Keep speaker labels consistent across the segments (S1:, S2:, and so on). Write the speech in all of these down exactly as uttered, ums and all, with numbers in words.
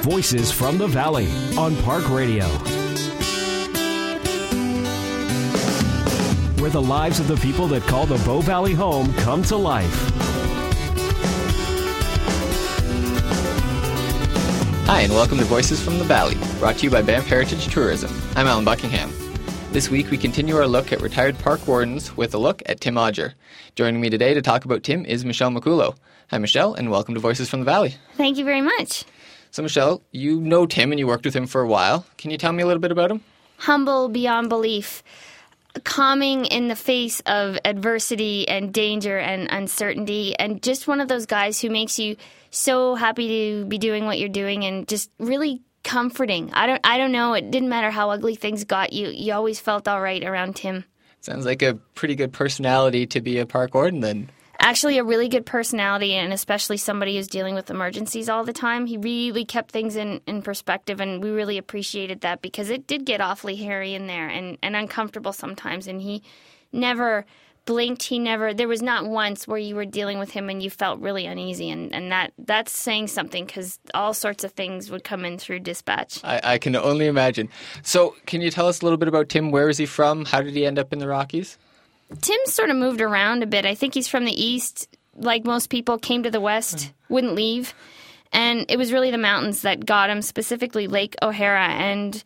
S1: Voices from the Valley on Park Radio, where the lives of the people that call the Bow Valley home come to life.
S2: Hi, and welcome to Voices from the Valley, brought to you by Banff Heritage Tourism. I'm Alan Buckingham. This week, we continue our look at retired park wardens with a look at Tim Odger. Joining me today to talk about Tim is Michelle McCullough. Hi, Michelle, and welcome to Voices from the Valley.
S3: Thank you very much.
S2: So, Michelle, you know Tim and you worked with him for a while. Can you tell me a little bit about him?
S3: Humble beyond belief. Calming in the face of adversity and danger and uncertainty, and just one of those guys who makes you so happy to be doing what you're doing and just really comforting. I don't I don't know, it didn't matter how ugly things got, you you always felt all right around Tim.
S2: Sounds like a pretty good personality to be a park warden then.
S3: Actually, a really good personality, and especially somebody who's dealing with emergencies all the time. He really kept things in, in perspective, and we really appreciated that because it did get awfully hairy in there and, and uncomfortable sometimes, and he never blinked. He never, there was not once where you were dealing with him and you felt really uneasy, and, and that that's saying something because all sorts of things would come in through dispatch.
S2: I, I can only imagine. So can you tell us a little bit about Tim? Where is he from? How did he end up in the Rockies?
S3: Tim sort of moved around a bit. I think he's from the east, like most people, came to the west, wouldn't leave, and it was really the mountains that got him, specifically Lake O'Hara, and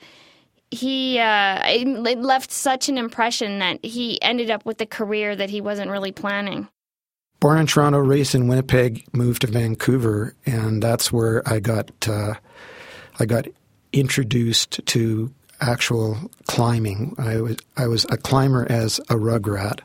S3: he uh, it left such an impression that he ended up with the career that he wasn't really planning.
S4: Born in Toronto, raised in Winnipeg, moved to Vancouver, and that's where I got uh, I got introduced to actual climbing. I was I was a climber as a rug rat,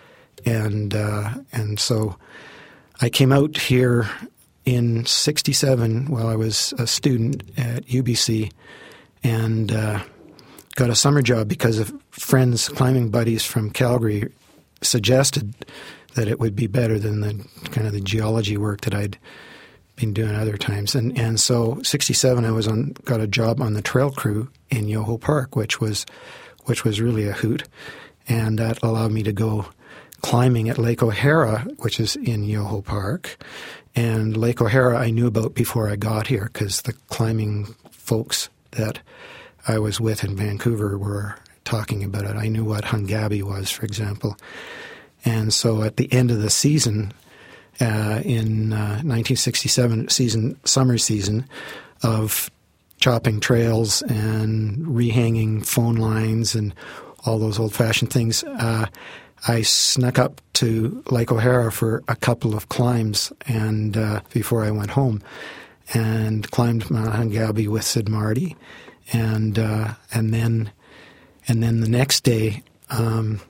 S4: and uh, and so I came out here in sixty-seven while I was a student at U B C, and uh, got a summer job because of friends, climbing buddies from Calgary, suggested that it would be better than the kind of the geology work that I'd been doing other times. And and so sixty-seven, I was on got a job on the trail crew in Yoho Park, which was which was really a hoot, and that allowed me to go climbing at Lake O'Hara, which is in Yoho Park. And Lake O'Hara I knew about before I got here because the climbing folks that I was with in Vancouver were talking about it. I knew what Hungabi was, for example. And so at the end of the season, uh, in uh, nineteen sixty-seven, season summer season of chopping trails and rehanging phone lines and all those old-fashioned things, uh, I snuck up to Lake O'Hara for a couple of climbs and uh, before I went home, and climbed Mount Hungabi with Sid Marty. And uh, and then and then the next day, um,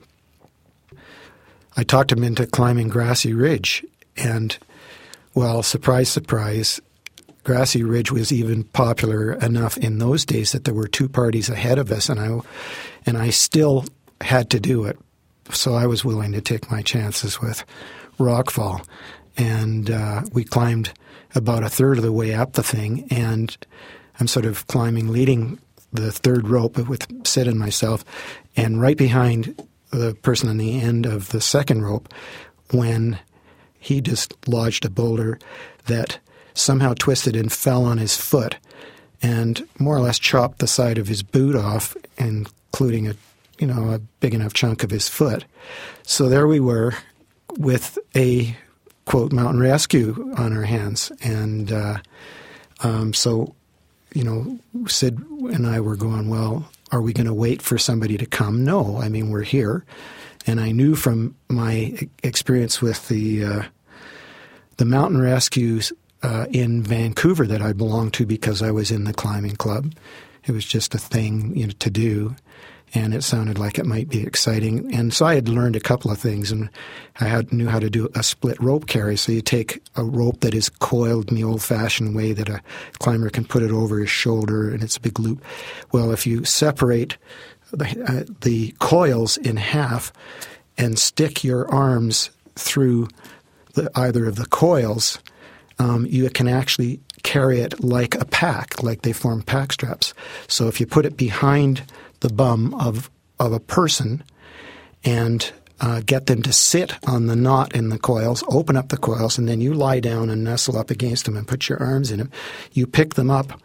S4: I talked him into climbing Grassy Ridge. And, well, surprise, surprise, Grassy Ridge was even popular enough in those days that there were two parties ahead of us, and I and I still had to do it. So I was willing to take my chances with Rockfall, and uh, we climbed about a third of the way up the thing, and I'm sort of climbing, leading the third rope with Sid and myself, and right behind the person on the end of the second rope when he just lodged a boulder that somehow twisted and fell on his foot and more or less chopped the side of his boot off, including a you know a big enough chunk of his foot. So there we were with a, quote, mountain rescue on our hands. And uh, um, so you know, Sid and I were going, well, are we going to wait for somebody to come? No. I mean, we're here. And I knew from my experience with the uh, the mountain rescues uh, in Vancouver that I belonged to because I was in the climbing club. It was just a thing, you know, to do. And it sounded like it might be exciting. And so I had learned a couple of things, and I had, knew how to do a split rope carry. So you take a rope that is coiled in the old-fashioned way that a climber can put it over his shoulder, and it's a big loop. Well, if you separate the, uh, the coils in half and stick your arms through the, either of the coils, um, you can actually carry it like a pack, like they form pack straps. So if you put it behind the bum of of a person and uh, get them to sit on the knot in the coils, open up the coils, and then you lie down and nestle up against them and put your arms in them. You pick them up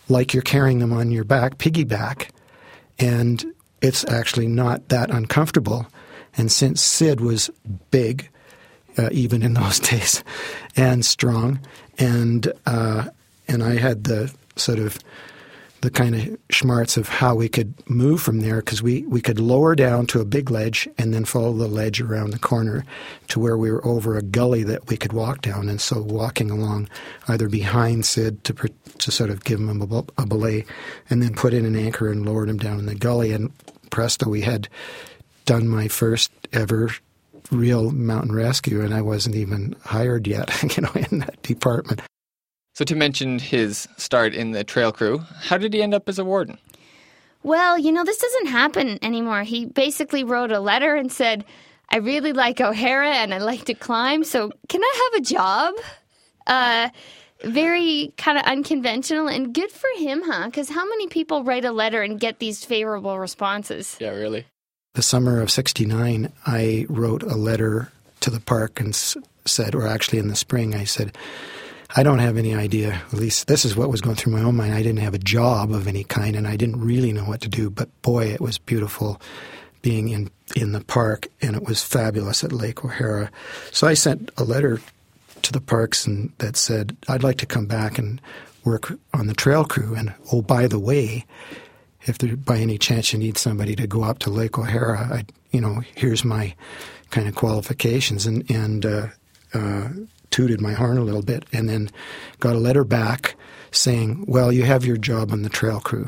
S4: like you're carrying them on your back, piggyback, and it's actually not that uncomfortable. And since Sid was big, uh, even in those days, and strong, and uh, and I had the sort of the kind of schmarts of how we could move from there, because we, we could lower down to a big ledge and then follow the ledge around the corner to where we were over a gully that we could walk down. And so walking along either behind Sid to to sort of give him a, a belay, and then put in an anchor and lowered him down in the gully. And presto, we had done my first ever real mountain rescue, and I wasn't even hired yet, you know, in that department.
S2: So Tim mentioned his start in the trail crew. How did he end up as a warden?
S3: Well, you know, this doesn't happen anymore. He basically wrote a letter and said, I really like O'Hara and I like to climb, so can I have a job? Uh, very kind of unconventional, and good for him, huh? Because how many people write a letter and get these favorable responses?
S2: Yeah, really.
S4: The summer of sixty-nine, I wrote a letter to the park and s- said, or actually in the spring, I said, I don't have any idea. At least this is what was going through my own mind. I didn't have a job of any kind, and I didn't really know what to do. But boy, it was beautiful being in, in the park, and it was fabulous at Lake O'Hara. So I sent a letter to the parks and that said, I'd like to come back and work on the trail crew. And oh, by the way, if there, by any chance you need somebody to go up to Lake O'Hara, I, you know, here's my kind of qualifications. And, and uh, uh, tooted my horn a little bit, and then got a letter back saying, well, you have your job on the trail crew.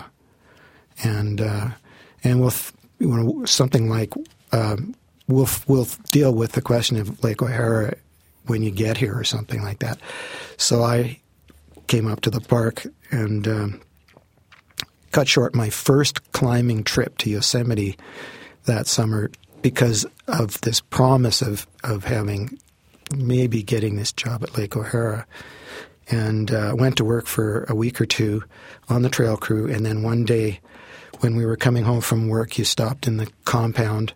S4: And uh, and we'll, you know, something like, um, we'll, we'll deal with the question of Lake O'Hara when you get here, or something like that. So I came up to the park and um, cut short my first climbing trip to Yosemite that summer because of this promise of, of having maybe getting this job at Lake O'Hara, and uh, went to work for a week or two on the trail crew. And then one day when we were coming home from work, you stopped in the compound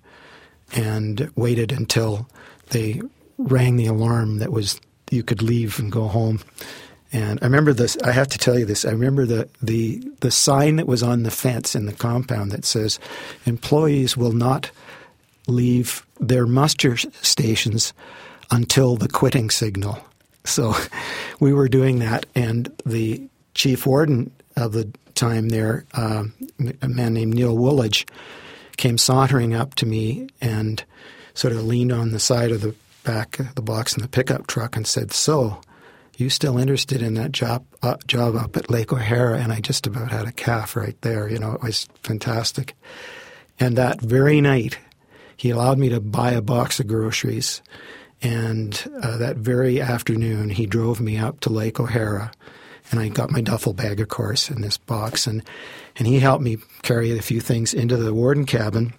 S4: and waited until they rang the alarm that was you could leave and go home. And I remember this, I have to tell you this, I remember the, the, the sign that was on the fence in the compound that says, employees will not leave their muster stations until the quitting signal. So we were doing that, and the chief warden of the time there, uh, a man named Neil Woolidge, came sauntering up to me and sort of leaned on the side of the back of the box in the pickup truck and said, so, you still interested in that job, uh, job up at Lake O'Hara? And I just about had a calf right there. You know, it was fantastic. And that very night, he allowed me to buy a box of groceries. And uh, that very afternoon, he drove me up to Lake O'Hara, and I got my duffel bag, of course, in this box. And, and he helped me carry a few things into the warden cabin.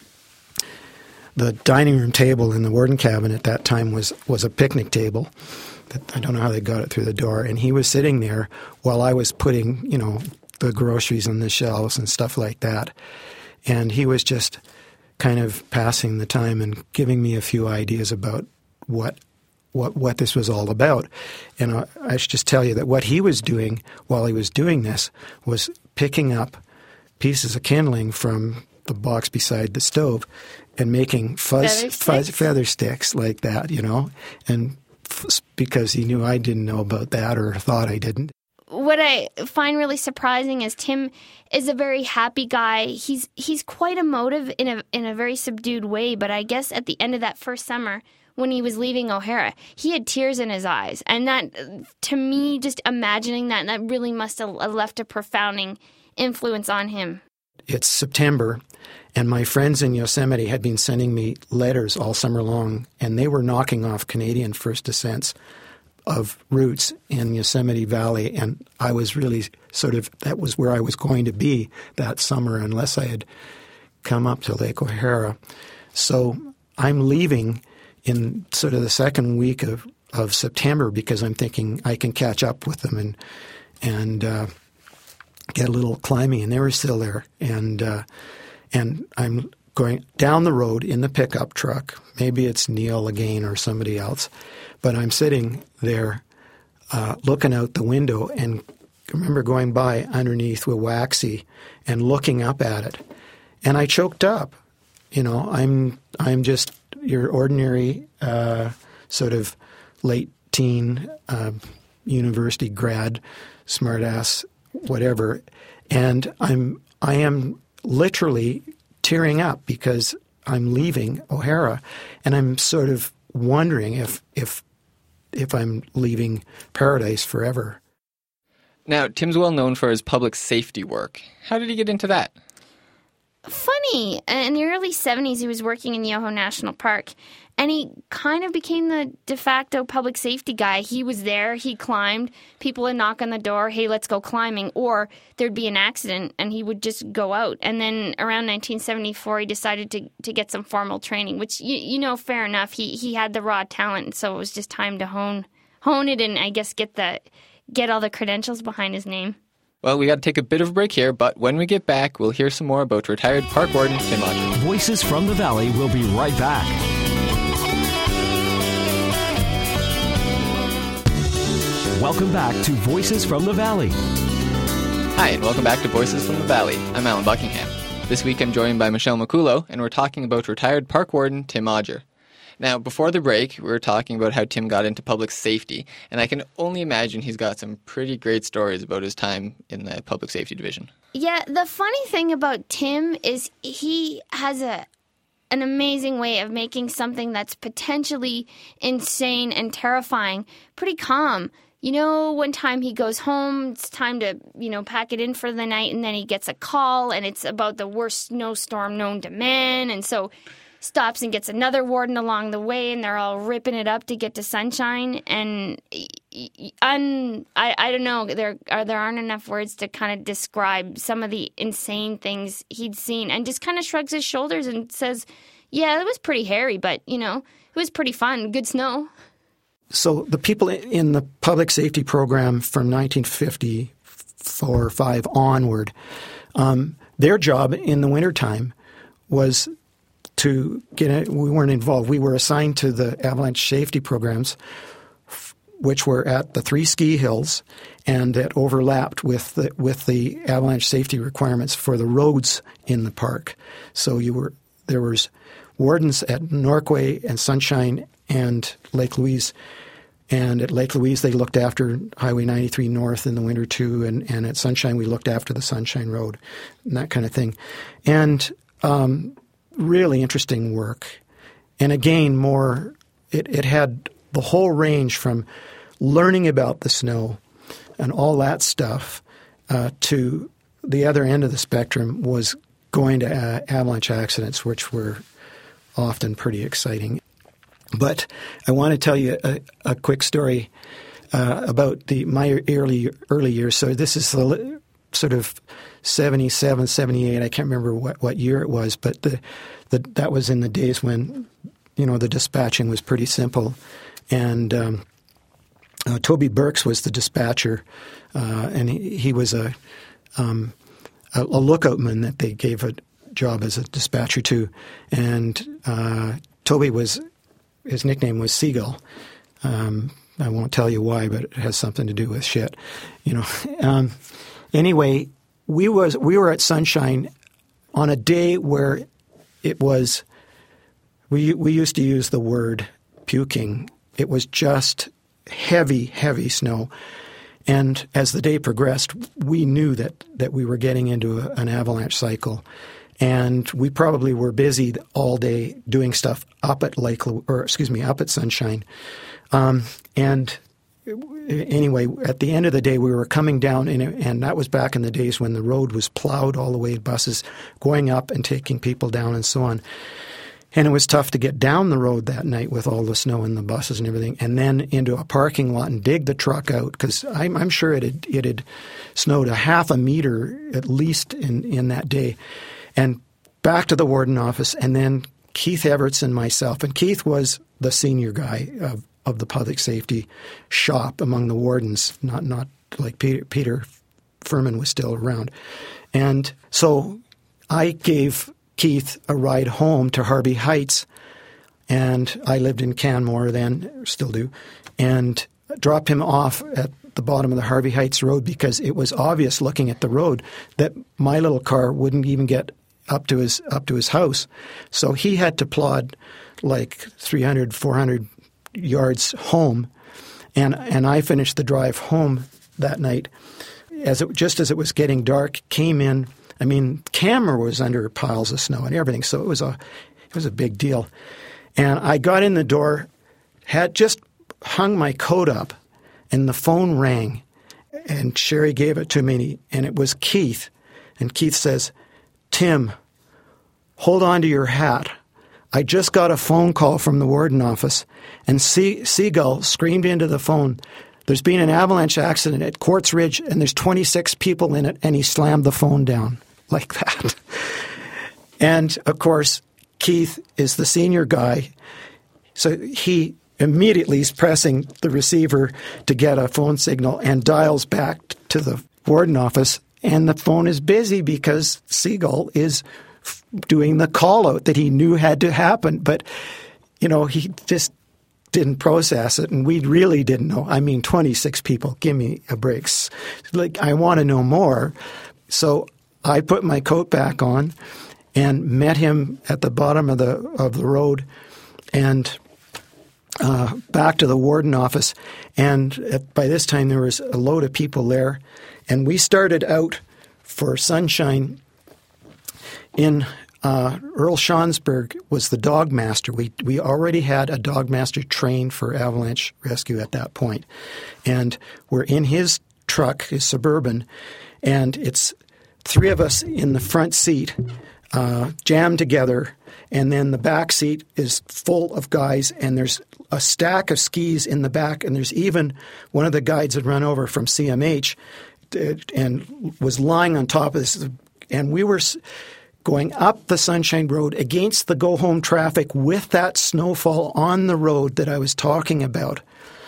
S4: The dining room table in the warden cabin at that time was, was a picnic table. That, I don't know how they got it through the door. And he was sitting there while I was putting, you know, the groceries on the shelves and stuff like that. And he was just kind of passing the time and giving me a few ideas about what what what this was all about. And I, I should just tell you that what he was doing while he was doing this was picking up pieces of kindling from the box beside the stove and making fuzz
S3: feather
S4: fuzz
S3: sticks?
S4: feather sticks like that, you know, and f- because he knew I didn't know about that or thought I didn't.
S3: What I find really surprising is Tim is a very happy guy. He's he's quite emotive in a in a very subdued way, but I guess at the end of that first summer, when he was leaving O'Hara, he had tears in his eyes. And that, to me, just imagining that, that really must have left a profounding influence on him.
S4: It's September, and my friends in Yosemite had been sending me letters all summer long, and they were knocking off Canadian first descents of routes in Yosemite Valley, and I was really sort of, that was where I was going to be that summer unless I had come up to Lake O'Hara. So I'm leaving in sort of the second week of, of September because I'm thinking I can catch up with them and and uh, get a little climbing, and they were still there. And uh, and I'm going down the road in the pickup truck. Maybe it's Neil again or somebody else, but I'm sitting there uh, looking out the window and remember going by underneath Wiwaxie and looking up at it, and I choked up. You know, I'm I'm just your ordinary uh, sort of late teen uh, university grad, smartass, whatever, and I'm I am literally tearing up because I'm leaving O'Hara, and I'm sort of wondering if if if I'm leaving paradise forever.
S2: Now, Tim's well known for his public safety work. How did he get into that?
S3: Funny. In the early seventies, he was working in Yoho National Park, and he kind of became the de facto public safety guy. He was there, he climbed, people would knock on the door, hey, let's go climbing, or there'd be an accident, and he would just go out. And then around nineteen seventy-four, he decided to, to get some formal training, which, you, you know, fair enough. He he had the raw talent, so it was just time to hone hone it and, I guess, get the get all the credentials behind his name.
S2: Well, we got to take a bit of a break here, but when we get back, we'll hear some more about retired park warden Tim Odger.
S1: Voices from the Valley will be right back. Welcome back to Voices from the Valley.
S2: Hi, and welcome back to Voices from the Valley. I'm Alan Buckingham. This week I'm joined by Michelle McCullough, and we're talking about retired park warden Tim Odger. Now, before the break, we were talking about how Tim got into public safety, and I can only imagine he's got some pretty great stories about his time in the public safety division.
S3: Yeah, the funny thing about Tim is he has a an amazing way of making something that's potentially insane and terrifying pretty calm. You know, one time he goes home, it's time to, you know, pack it in for the night, and then he gets a call, and it's about the worst snowstorm known to man, and so stops and gets another warden along the way, and they're all ripping it up to get to Sunshine. And un, I, I don't know, there are there aren't enough words to kind of describe some of the insane things he'd seen, and just kind of shrugs his shoulders and says, yeah, it was pretty hairy, but, you know, it was pretty fun. Good snow.
S4: So the people in the public safety program from nineteen fifty-four or five onward, um, their job in the wintertime was to get it. We weren't involved. We were assigned to the avalanche safety programs, which were at the three ski hills, and that overlapped with the with the avalanche safety requirements for the roads in the park. So you were there was wardens at Norquay and Sunshine and Lake Louise. And at Lake Louise, they looked after Highway ninety-three North in the winter too, and, and at Sunshine, we looked after the Sunshine Road and that kind of thing. And um, really interesting work. And again, more it, it had the whole range from learning about the snow and all that stuff uh, to the other end of the spectrum was going to uh, avalanche accidents, which were often pretty exciting. But I want to tell you a, a quick story uh, about the my early early years. So this is the sort of seventy-seven, seventy-eight. I can't remember what, what year it was, but the, the that was in the days when, you know, the dispatching was pretty simple. And um, uh, Toby Burks was the dispatcher, uh, and he, he was a, um, a a lookoutman that they gave a job as a dispatcher to. And uh, Toby was... His nickname was Seagull. Um, I won't tell you why, but it has something to do with shit, you know. Um, anyway, we was we were at Sunshine on a day where it was. We we used to use the word puking. It was just heavy, heavy snow, and as the day progressed, we knew that that we were getting into a, an avalanche cycle. And we probably were busy all day doing stuff up at Lake, or excuse me, up at Sunshine. Um, and anyway, at the end of the day, we were coming down, and, and that was back in the days when the road was plowed all the way, buses going up and taking people down and so on. And it was tough to get down the road that night with all the snow and the buses and everything, and then into a parking lot and dig the truck out, because I'm, I'm sure it had, it had snowed a half a meter at least in, in that day. And back to the warden office, and then Keith Everts and myself. And Keith was the senior guy of, of the public safety shop among the wardens, not not like Peter, Peter Furman was still around. And so I gave Keith a ride home to Harvey Heights, and I lived in Canmore then, still do, and dropped him off at the bottom of the Harvey Heights Road because it was obvious looking at the road that my little car wouldn't even get up to his up to his house. So he had to plod like three hundred, four hundred yards home, and and I finished the drive home that night. As it, just as it was getting dark, came in. I mean, camera was under piles of snow and everything, so it was a it was a big deal. And I got in the door, had just hung my coat up, and the phone rang, and Sherry gave it to me, and it was Keith. And Keith says, "Tim, hold on to your hat. I just got a phone call from the warden office." And Se- Seagull screamed into the phone, "There's been an avalanche accident at Quartz Ridge, and there's twenty-six people in it," and he slammed the phone down like that. And, of course, Keith is the senior guy, so he immediately is pressing the receiver to get a phone signal and dials back to the warden office, and the phone is busy because Seagull is f- doing the call-out that he knew had to happen. But, you know, he just didn't process it, and we really didn't know. I mean, twenty-six people, give me a break. Like, I want to know more. So I put my coat back on and met him at the bottom of the of the road and uh, back to the warden office. And at, by this time, there was a load of people there. And we started out for Sunshine in uh, Earl Schonsberg was the dog master. We we already had a dog master trained for avalanche rescue at that point. And we're in his truck, his Suburban, and it's three of us in the front seat, uh, jammed together, and then the back seat is full of guys, and there's a stack of skis in the back, and there's even one of the guides had run over from C M H and was lying on top of this, and we were going up the Sunshine Road against the go-home traffic with that snowfall on the road that I was talking about.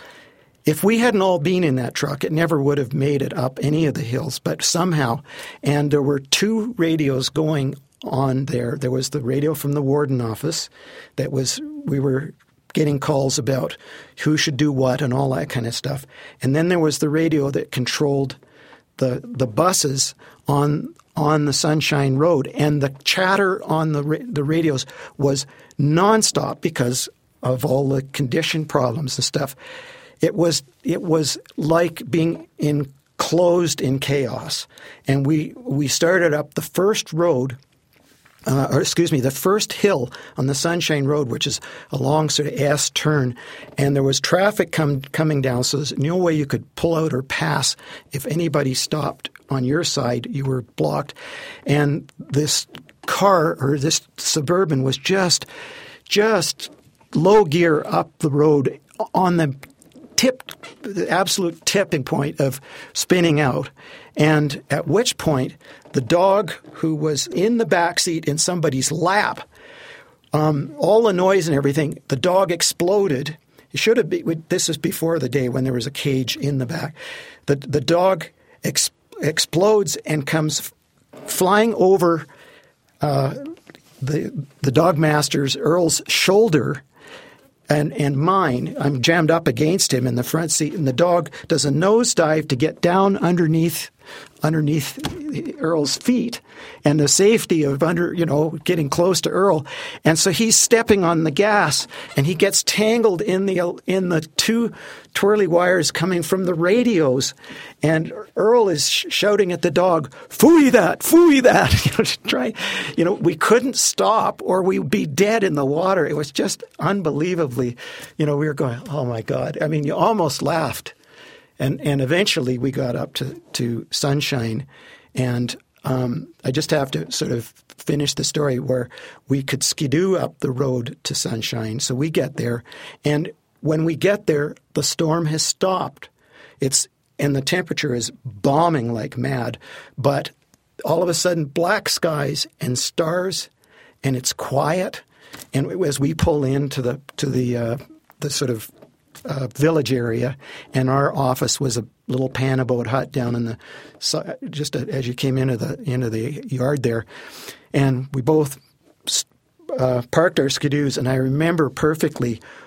S4: If we hadn't all been in that truck, it never would have made it up any of the hills, but somehow. And there were two radios going on there. There was the radio from the warden office that was, we were getting calls about who should do what and all that kind of stuff. And then there was the radio that controlled the the buses on on the Sunshine Road. And the chatter on the ra- the radios was nonstop because of all the condition problems and stuff. It was it was like being enclosed in chaos. And we we started up the first road, uh, or excuse me, the first hill on the Sunshine Road, which is a long sort of S turn, and there was traffic come, coming down, so there's no way you could pull out or pass. If anybody stopped on your side, you were blocked. And this car, or this Suburban, was just just low gear up the road on the tip, the absolute tipping point of spinning out. And at which point, the dog who was in the back seat in somebody's lap, um, all the noise and everything, the dog exploded. It should have been, this is before the day when there was a cage in the back. The the dog ex, explodes and comes f- flying over uh, the the dog master's, Earl's, shoulder. And and mine, I'm jammed up against him in the front seat, and the dog does a nosedive to get down underneath underneath Earl's feet, and the safety of under you know getting close to Earl, and so he's stepping on the gas, and he gets tangled in the in the two twirly wires coming from the radios, and Earl is sh- shouting at the dog, "Phooey that, phooey that!" you know, to try, you know, we couldn't stop, or we'd be dead in the water. It was just unbelievably, you know, we were going, "Oh my God!" I mean, you almost laughed. And and eventually we got up to, to Sunshine, and um, I just have to sort of finish the story where we could skidoo up the road to Sunshine. So we get there, and when we get there, the storm has stopped. It's and the temperature is bombing like mad, but all of a sudden black skies and stars, and it's quiet. And as we pull into the to the uh, the sort of Uh, village area, and our office was a little panaboat hut down in the just as you came into the into the yard there, and we both uh, parked our skidoos, and I remember perfectly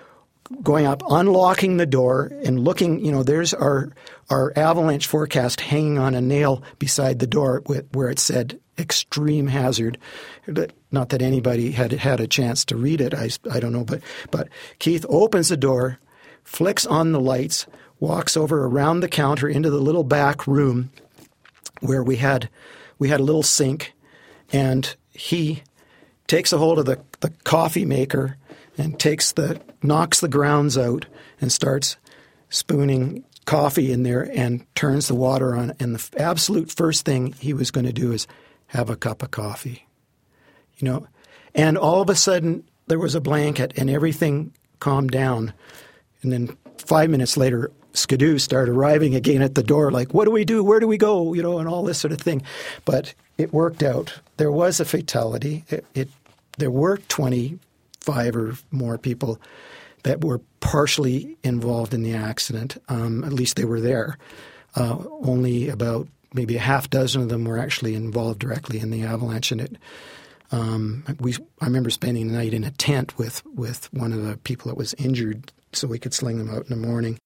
S4: going up, unlocking the door, and looking. You know, there's our our avalanche forecast hanging on a nail beside the door where it said extreme hazard. Not that anybody had had a chance to read it. I, I don't know, but but Keith opens the door, flicks on the lights, walks over around the counter into the little back room where we had we had a little sink, and he takes a hold of the, the coffee maker and takes the knocks the grounds out and starts spooning coffee in there and turns the water on. And the absolute first thing he was going to do is have a cup of coffee, you know. And all of a sudden there was a blanket and everything calmed down. And then five minutes later, Skidoo started arriving again at the door, like, what do we do? Where do we go? You know, and all this sort of thing. But it worked out. There was a fatality. It, it there were twenty-five or more people that were partially involved in the accident. Um, at least they were there. Uh, only about maybe a half dozen of them were actually involved directly in the avalanche. And it, um, we, I remember spending the night in a tent with, with one of the people that was injured so we could sling them out in the morning.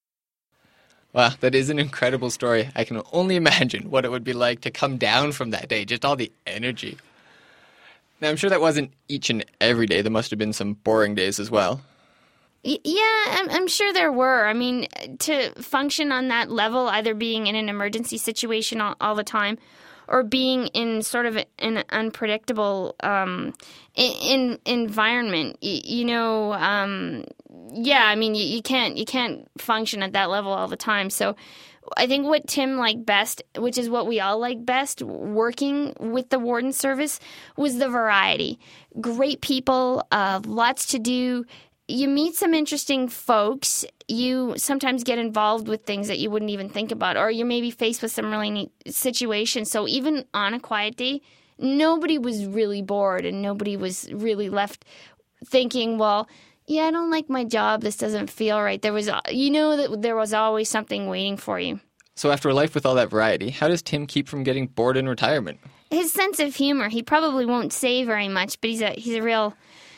S2: Wow, that is an incredible story. I can only imagine what it would be like to come down from that day, just all the energy. Now, I'm sure that wasn't each and every day. There must have been some boring days as well.
S3: Yeah, I'm, I'm sure there were. I mean, to function on that level, either being in an emergency situation all, all the time or being in sort of an unpredictable um, in, in environment, you, you know, um, yeah, I mean, you, you can't you can't function at that level all the time. So I think what Tim liked best, which is what we all like best, working with the Warden Service, was the variety. Great people, uh, lots to do. You meet some interesting folks. You sometimes get involved with things that you wouldn't even think about, or you're maybe faced with some really neat situations. So even on a quiet day, nobody was really bored and nobody was really left thinking, well, yeah, I don't like my job. This doesn't feel right. There was, you know, that there was always something waiting for you.
S2: So after a life with all that variety, how does Tim keep from getting bored in retirement?
S3: His sense of humor. He probably won't say very much, but he's a he's a real.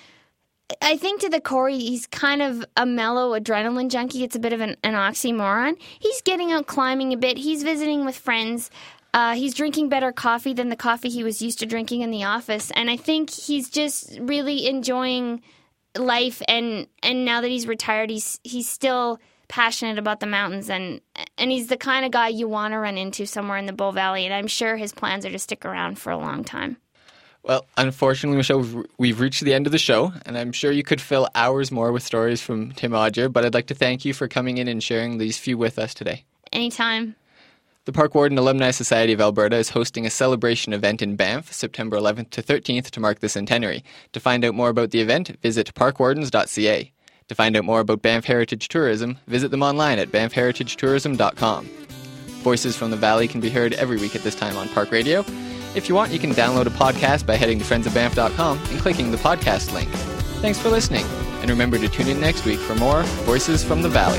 S3: I think to the core, he's kind of a mellow adrenaline junkie. It's a bit of an, an oxymoron. He's getting out climbing a bit. He's visiting with friends. Uh, he's drinking better coffee than the coffee he was used to drinking in the office. And I think he's just really enjoying life. And, and now that he's retired, he's he's still passionate about the mountains. And, and he's the kind of guy you want to run into somewhere in the Bow Valley. And I'm sure his plans are to stick around for a long time.
S2: Well, unfortunately, Michelle, we've reached the end of the show, and I'm sure you could fill hours more with stories from Tim Odger, but I'd like to thank you for coming in and sharing these few with us today.
S3: Anytime.
S2: The Park Warden Alumni Society of Alberta is hosting a celebration event in Banff, September eleventh to thirteenth, to mark the centenary. To find out more about the event, visit park wardens dot c a. To find out more about Banff Heritage Tourism, visit them online at banff heritage tourism dot com. Voices from the Valley can be heard every week at this time on Park Radio. If you want, you can download a podcast by heading to friends of banff dot com and clicking the podcast link. Thanks for listening, and remember to tune in next week for more Voices from the Valley.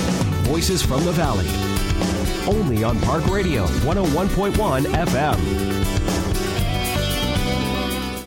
S1: Voices from the Valley, only on Park Radio one oh one point one F M.